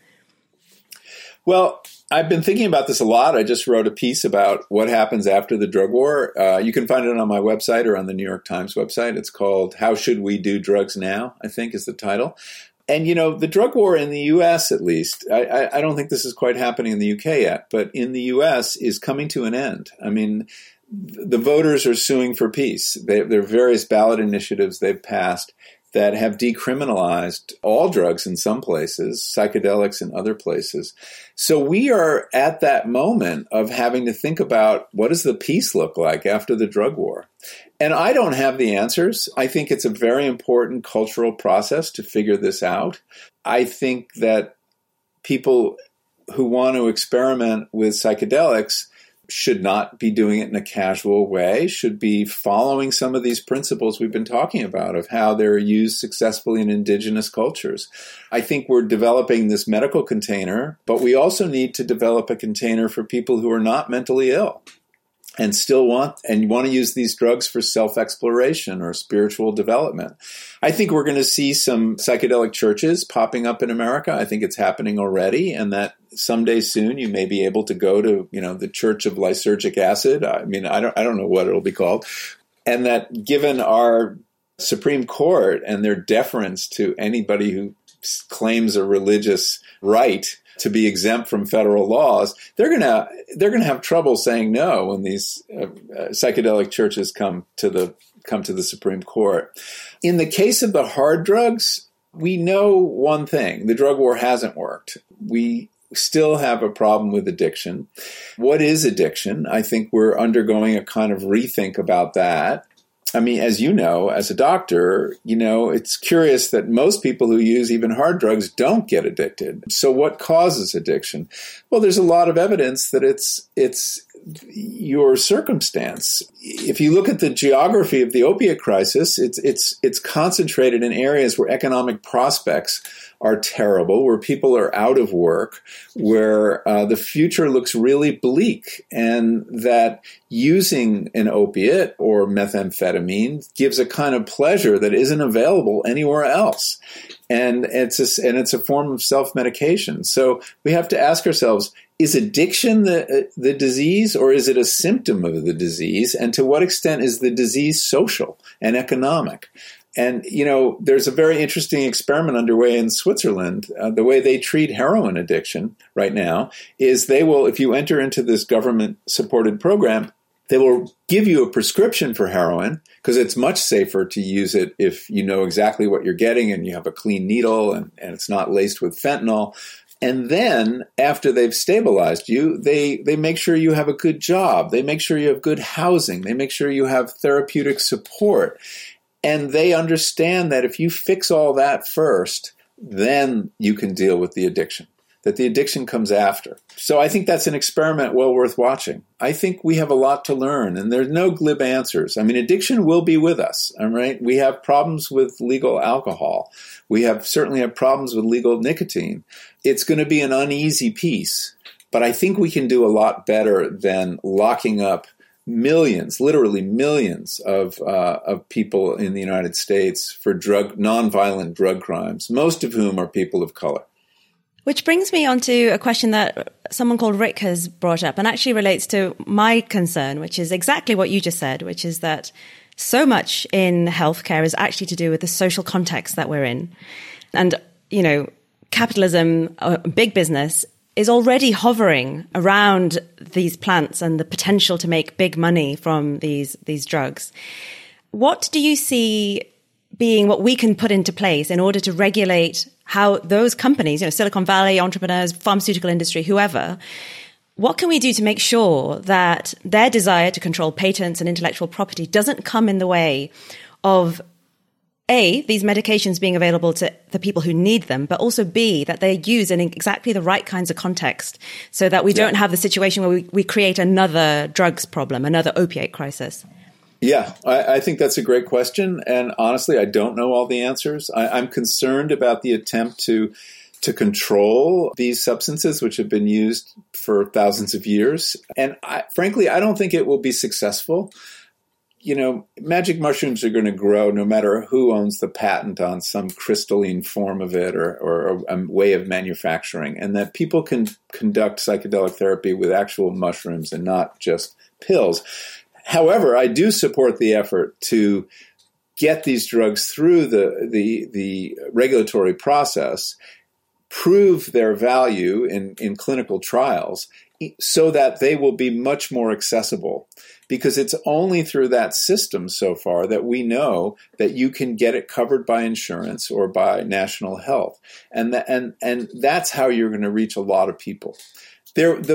Well, I've been thinking about this a lot. I just wrote a piece about what happens after the drug war. Uh, you can find it on my website or on the New York Times website. It's called How Should We Do Drugs Now, I think is the title. And, you know, the drug war in the U S, at least, I, I, I don't think this is quite happening in the U K yet, but in the U S is coming to an end. I mean, the voters are suing for peace. They, there are various ballot initiatives they've passed that have decriminalized all drugs in some places, psychedelics in other places. So we are at that moment of having to think about what does the peace look like after the drug war? And I don't have the answers. I think it's a very important cultural process to figure this out. I think that people who want to experiment with psychedelics should not be doing it in a casual way, should be following some of these principles we've been talking about of how they're used successfully in indigenous cultures. I think we're developing this medical container, but we also need to develop a container for people who are not mentally ill and still want and want to use these drugs for self-exploration or spiritual development. I think we're going to see some psychedelic churches popping up in America. I think it's happening already, and that someday soon you may be able to go to, you know, the Church of Lysergic Acid. I mean, I don't I don't know what it'll be called. And that given our Supreme Court and their deference to anybody who claims a religious right to be exempt from federal laws, they're gonna they're gonna have trouble saying no when these uh, uh, psychedelic churches come to the come to the Supreme Court. In the case of the hard drugs, we know one thing: the drug war hasn't worked. We still have a problem with addiction. What is addiction? I think we're undergoing a kind of rethink about that. I mean, as you know, as a doctor, you know, it's curious that most people who use even hard drugs don't get addicted. So what causes addiction? Well, there's a lot of evidence that it's it's your circumstance. If you look at the geography of the opiate crisis, it's it's it's concentrated in areas where economic prospects are terrible, where people are out of work, where uh, the future looks really bleak, and that using an opiate or methamphetamine gives a kind of pleasure that isn't available anywhere else. And it's a, and it's a form of self-medication. So we have to ask ourselves, is addiction the the disease, or is it a symptom of the disease? And to what extent is the disease social and economic? And, you know, there's a very interesting experiment underway in Switzerland. Uh, the way they treat heroin addiction right now is they will, if you enter into this government-supported program, they will give you a prescription for heroin because it's much safer to use it if you know exactly what you're getting and you have a clean needle and, and it's not laced with fentanyl. And then after they've stabilized you, they, they make sure you have a good job. They make sure you have good housing. They make sure you have therapeutic support. And they understand that if you fix all that first, then you can deal with the addiction, that the addiction comes after. So I think that's an experiment well worth watching. I think we have a lot to learn, and there's no glib answers. I mean, addiction will be with us, all right? We have problems with legal alcohol. We have certainly have problems with legal nicotine. It's going to be an uneasy piece, but I think we can do a lot better than locking up millions, literally millions of uh, of people in the United States for drug nonviolent drug crimes, most of whom are people of color. Which brings me on to a question that someone called Rick has brought up and actually relates to my concern, which is exactly what you just said, which is that so much in healthcare is actually to do with the social context that we're in. And, you know, capitalism, uh, big business, is already hovering around these plants and the potential to make big money from these these drugs. What do you see being what we can put into place in order to regulate how those companies, you know, Silicon Valley, entrepreneurs, pharmaceutical industry, whoever, what can we do to make sure that their desire to control patents and intellectual property doesn't come in the way of A, these medications being available to the people who need them, but also B, that they're used in exactly the right kinds of context so that we yeah. don't have the situation where we, we create another drugs problem, another opiate crisis? Yeah, I, I think that's a great question. And honestly, I don't know all the answers. I, I'm concerned about the attempt to to control these substances, which have been used for thousands of years. And I, frankly, I don't think it will be successful. You know, magic mushrooms are going to grow no matter who owns the patent on some crystalline form of it or, or a way of manufacturing, and that people can conduct psychedelic therapy with actual mushrooms and not just pills. However, I do support the effort to get these drugs through the, the, the regulatory process, prove their value in, in clinical trials so that they will be much more accessible. Because it's only through that system so far that we know that you can get it covered by insurance or by national health. And, that, and, and that's how you're going to reach a lot of people. There, the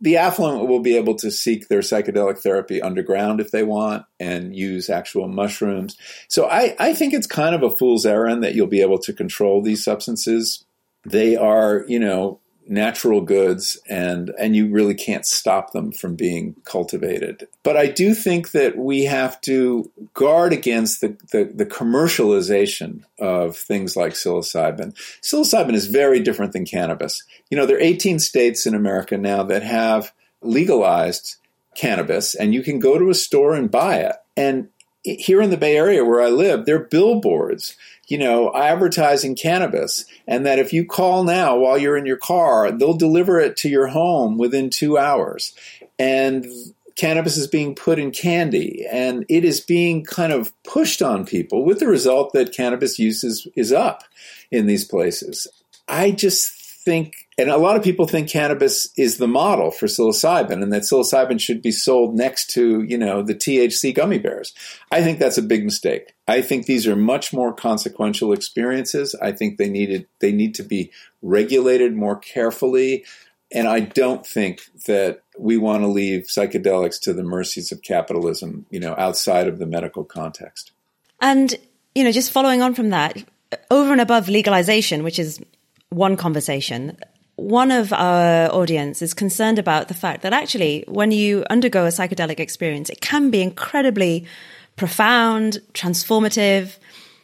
the affluent will be able to seek their psychedelic therapy underground if they want and use actual mushrooms. So I, I think it's kind of a fool's errand that you'll be able to control these substances. They are, you know, natural goods, and and you really can't stop them from being cultivated. But I do think that we have to guard against the, the, the commercialization of things like psilocybin. Psilocybin is very different than cannabis. You know, there are eighteen states in America now that have legalized cannabis, and you can go to a store and buy it. And here in the Bay Area where I live, there are billboards, you know, advertising cannabis, and that if you call now while you're in your car, they'll deliver it to your home within two hours. And cannabis is being put in candy, and it is being kind of pushed on people with the result that cannabis use is, is up in these places. I just think, and a lot of people think cannabis is the model for psilocybin, and that psilocybin should be sold next to, you know, the T H C gummy bears. I think that's a big mistake. I think these are much more consequential experiences. I think they needed they need to be regulated more carefully, and I don't think that we want to leave psychedelics to the mercies of capitalism, you know, outside of the medical context. And, you know, just following on from that, over and above legalization, which is one conversation, one of our audience is concerned about the fact that actually when you undergo a psychedelic experience, it can be incredibly profound, transformative,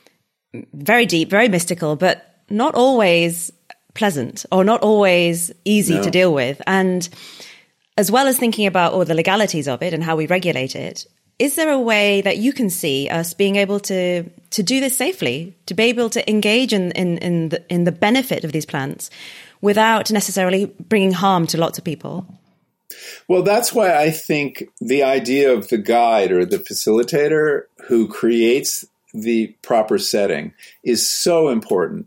very deep, very mystical, but not always pleasant or not always easy no. to deal with. And as well as thinking about all the legalities of it and how we regulate it, is there a way that you can see us being able to to do this safely, to be able to engage in in in the, in the benefit of these plants without necessarily bringing harm to lots of people? Well, that's why I think the idea of the guide or the facilitator who creates the proper setting is so important.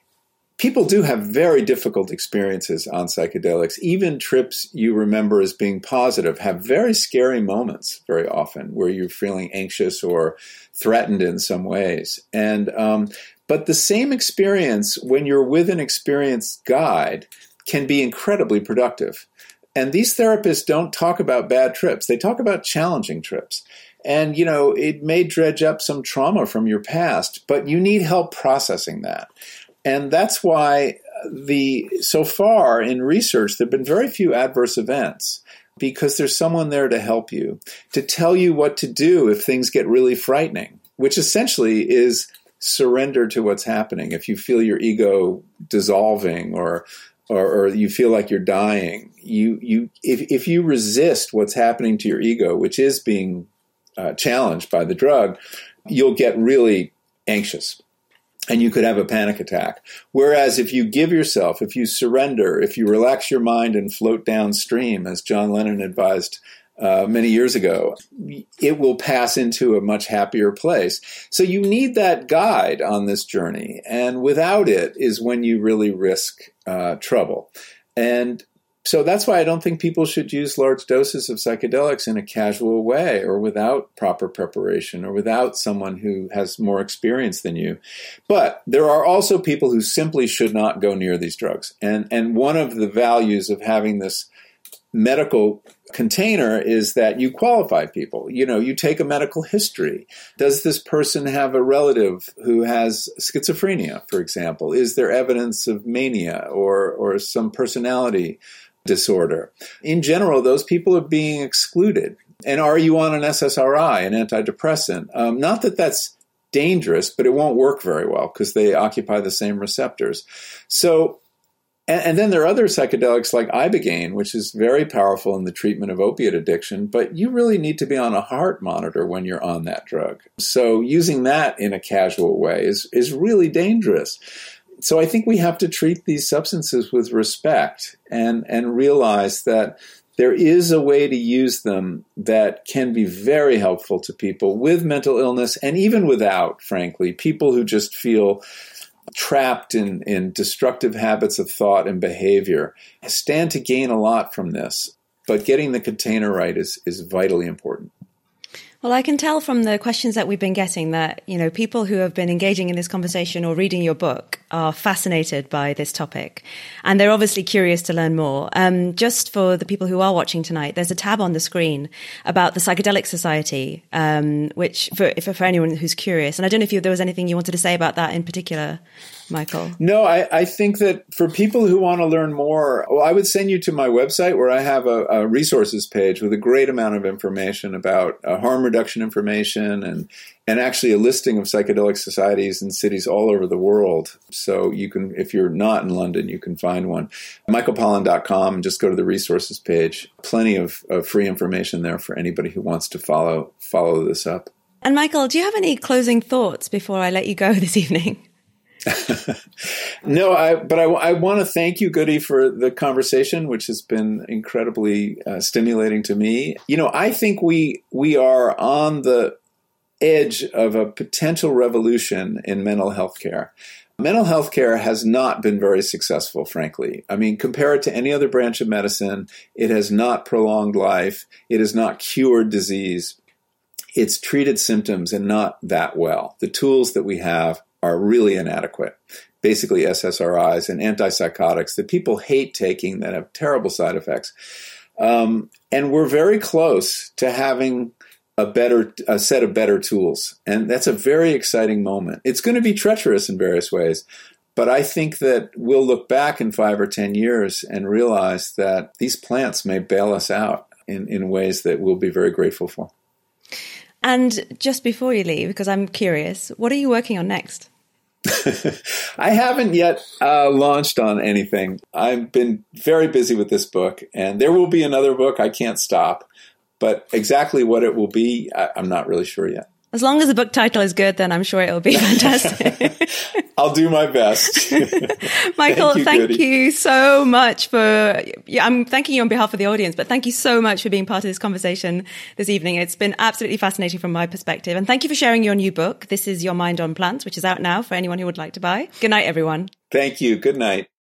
People do have very difficult experiences on psychedelics. Even trips you remember as being positive have very scary moments very often where you're feeling anxious or threatened in some ways. And um, but the same experience when you're with an experienced guide can be incredibly productive. And these therapists don't talk about bad trips. They talk about challenging trips. And, you know, it may dredge up some trauma from your past, but you need help processing that. And that's why the so far in research, there have been very few adverse events because there's someone there to help you, to tell you what to do if things get really frightening, which essentially is surrender to what's happening. If you feel your ego dissolving or or, or you feel like you're dying, you you if, if you resist what's happening to your ego, which is being uh, challenged by the drug, you'll get really anxious. And you could have a panic attack. Whereas if you give yourself, if you surrender, if you relax your mind and float downstream, as John Lennon advised uh, many years ago, it will pass into a much happier place. So you need that guide on this journey. And without it is when you really risk uh, trouble. And so that's why I don't think people should use large doses of psychedelics in a casual way or without proper preparation or without someone who has more experience than you. But there are also people who simply should not go near these drugs. And, and one of the values of having this medical container is that you qualify people. You know, you take a medical history. Does this person have a relative who has schizophrenia, for example? Is there evidence of mania or, or some personality disorder? In general, those people are being excluded. And are you on an S S R I, an antidepressant? Um, not that that's dangerous, but it won't work very well because they occupy the same receptors. So, and, and then there are other psychedelics like Ibogaine, which is very powerful in the treatment of opiate addiction, but you really need to be on a heart monitor when you're on that drug. So using that in a casual way is, is really dangerous. So I think we have to treat these substances with respect and, and realize that there is a way to use them that can be very helpful to people with mental illness and even without, frankly, people who just feel trapped in, in destructive habits of thought and behavior stand to gain a lot from this. But getting the container right is, is vitally important. Well, I can tell from the questions that we've been getting that, you know, people who have been engaging in this conversation or reading your book are fascinated by this topic. And they're obviously curious to learn more. Um, just for the people who are watching tonight, there's a tab on the screen about the Psychedelic Society, um, which for, for, for anyone who's curious. And I don't know if you, there was anything you wanted to say about that in particular, Michael. No, I, I think that for people who want to learn more, well, I would send you to my website where I have a, a resources page with a great amount of information about uh, harm reduction information and and actually a listing of psychedelic societies in cities all over the world. So you can, if you're not in London, you can find one. michael pollan dot com, and just go to the resources page. Plenty of, of free information there for anybody who wants to follow follow this up. And Michael, do you have any closing thoughts before I let you go this evening? No, I, but I, I want to thank you, Goody, for the conversation, which has been incredibly uh, stimulating to me. You know, I think we we are on the edge of a potential revolution in mental health care. Mental health care has not been very successful, frankly. I mean, compare it to any other branch of medicine. It has not prolonged life. It has not cured disease. It's treated symptoms and not that well. The tools that we have are really inadequate. Basically S S R Is and antipsychotics that people hate taking that have terrible side effects. Um, and we're very close to having a better, a set of better tools. And that's a very exciting moment. It's going to be treacherous in various ways, but I think that we'll look back in five or ten years and realize that these plants may bail us out in, in ways that we'll be very grateful for. And just before you leave, because I'm curious, what are you working on next? I haven't yet uh, launched on anything. I've been very busy with this book, and there will be another book. I can't stop. But exactly what it will be, I, I'm not really sure yet. As long as the book title is good, then I'm sure it'll be fantastic. I'll do my best. Michael, thank you, thank Goody. you so much for, yeah, I'm thanking you on behalf of the audience, but thank you so much for being part of this conversation this evening. It's been absolutely fascinating from my perspective. And thank you for sharing your new book. This is Your Mind on Plants, which is out now for anyone who would like to buy. Good night, everyone. Thank you. Good night.